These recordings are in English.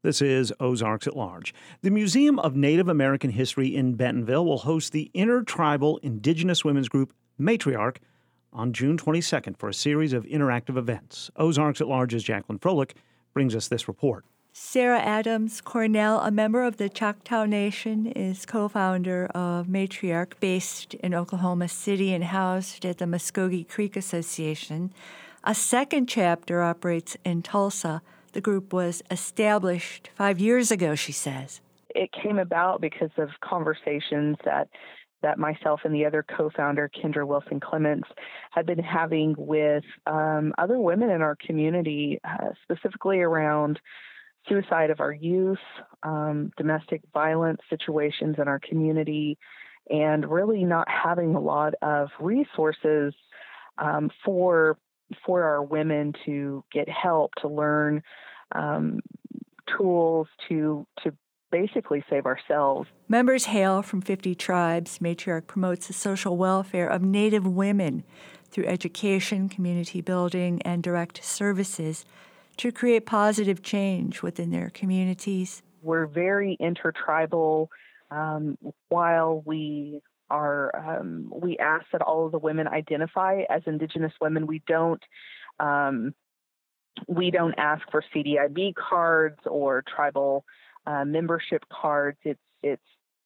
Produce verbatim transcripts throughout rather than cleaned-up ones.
This is Ozarks at Large. The Museum of Native American History in Bentonville will host the Intertribal Indigenous Women's Group Matriarch on June twenty-second for a series of interactive events. Ozarks at Large's Jacqueline Froelich brings us this report. Sarah Adams Cornell, a member of the Choctaw Nation, is co-founder of Matriarch, based in Oklahoma City and housed at the Muskogee Creek Association. A second chapter operates in Tulsa. The group was established five years ago, she says. It came about because of conversations that that myself and the other co-founder, Kendra Wilson Clements, had been having with um, other women in our community, uh, specifically around suicide of our youth, um, domestic violence situations in our community, and really not having a lot of resources um, for for our women to get help, to learn um, tools to to basically save ourselves. Members hail from fifty tribes. Matriarch promotes the social welfare of Native women through education, community building, and direct services to create positive change within their communities. We're very intertribal. Um, while we are, um, we ask that all of the women identify as Indigenous women. We don't, um, we don't ask for C D I B cards or tribal uh, membership cards. It's it's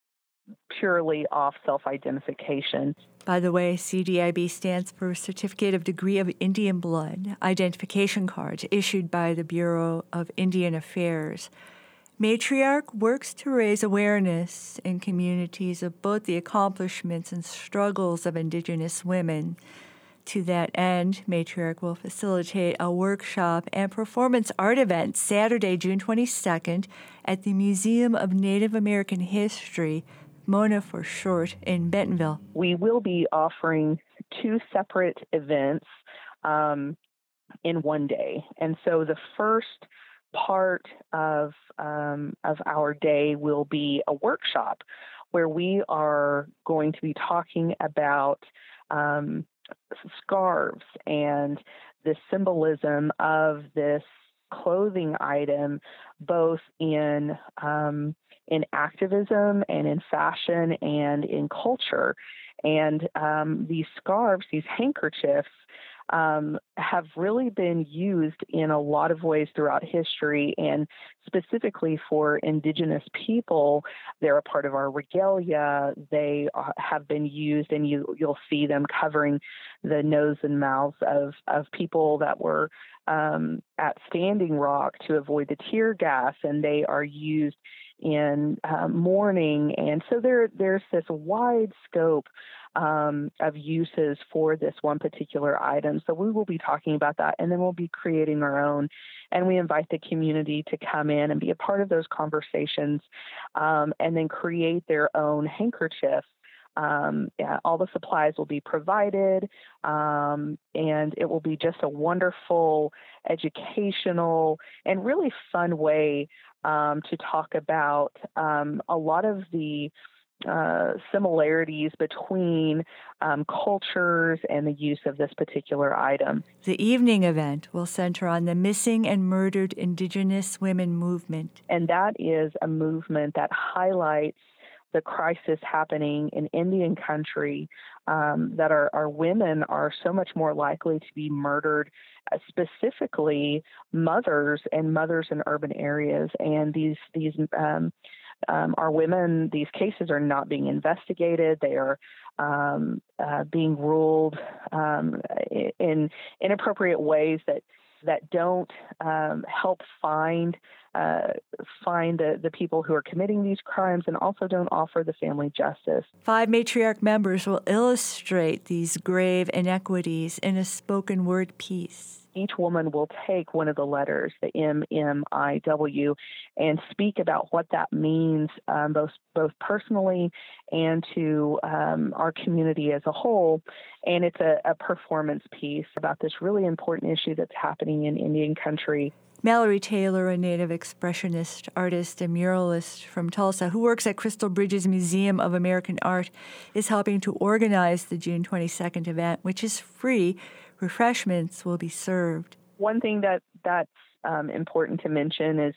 purely off self-identification. By the way, C D I B stands for Certificate of Degree of Indian Blood Identification Card, issued by the Bureau of Indian Affairs. Matriarch works to raise awareness in communities of both the accomplishments and struggles of Indigenous women. To that end, Matriarch will facilitate a workshop and performance art event Saturday, June twenty-second, at the Museum of Native American History, MONA for short, in Bentonville. We will be offering two separate events um, in one day. And so the first part of um, of our day will be a workshop where we are going to be talking about um, scarves and the symbolism of this clothing item, both in um, in activism and in fashion and in culture. And um, these scarves, these handkerchiefs, um, have really been used in a lot of ways throughout history, and specifically for Indigenous people. They're a part of our regalia. They uh, have been used, and you, you'll see them covering the nose and mouths of, of people that were um, at Standing Rock to avoid the tear gas, and they are used in uh, mourning. And so there, there's this wide scope um, of uses for this one particular item. So we will be talking about that, and then we'll be creating our own. And we invite the community to come in and be a part of those conversations, um, and then create their own handkerchiefs. Um, yeah, all the supplies will be provided, um, and it will be just a wonderful, educational, and really fun way um, to talk about um, a lot of the uh, similarities between um, cultures and the use of this particular item. The evening event will center on the missing and murdered Indigenous women movement. And that is a movement that highlights the crisis happening in Indian country, um, that our, our women are so much more likely to be murdered, uh, specifically mothers and mothers in urban areas. And these, these um, um, our women, these cases are not being investigated. They are um, uh, being ruled um, in inappropriate ways that that don't um, help find uh, find the, the people who are committing these crimes, and also don't offer the family justice. Five Matriarch members will illustrate these grave inequities in a spoken word piece. Each woman will take one of the letters, the M M I W, and speak about what that means, um, both both personally and to um, our community as a whole. And it's a, a performance piece about this really important issue that's happening in Indian country. Mallory Taylor, a Native expressionist, artist, and muralist from Tulsa who works at Crystal Bridges Museum of American Art, is helping to organize the June twenty-second event, which is free. Refreshments will be served. One thing that that's um, important to mention is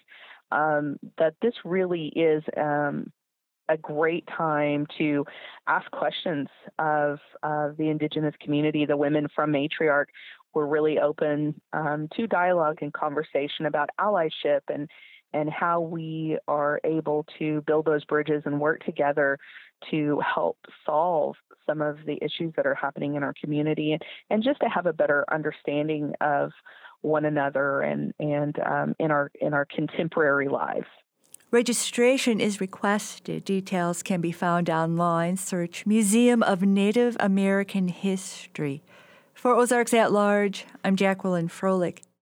um, that this really is um, a great time to ask questions of uh, the Indigenous community. The women from Matriarch were really open um, to dialogue and conversation about allyship and and how we are able to build those bridges and work together to help solve some of the issues that are happening in our community, and, and just to have a better understanding of one another and and um, in our in our contemporary lives. Registration is requested. Details can be found online. Search Museum of Native American History. For Ozarks at Large, I'm Jacqueline Froelich.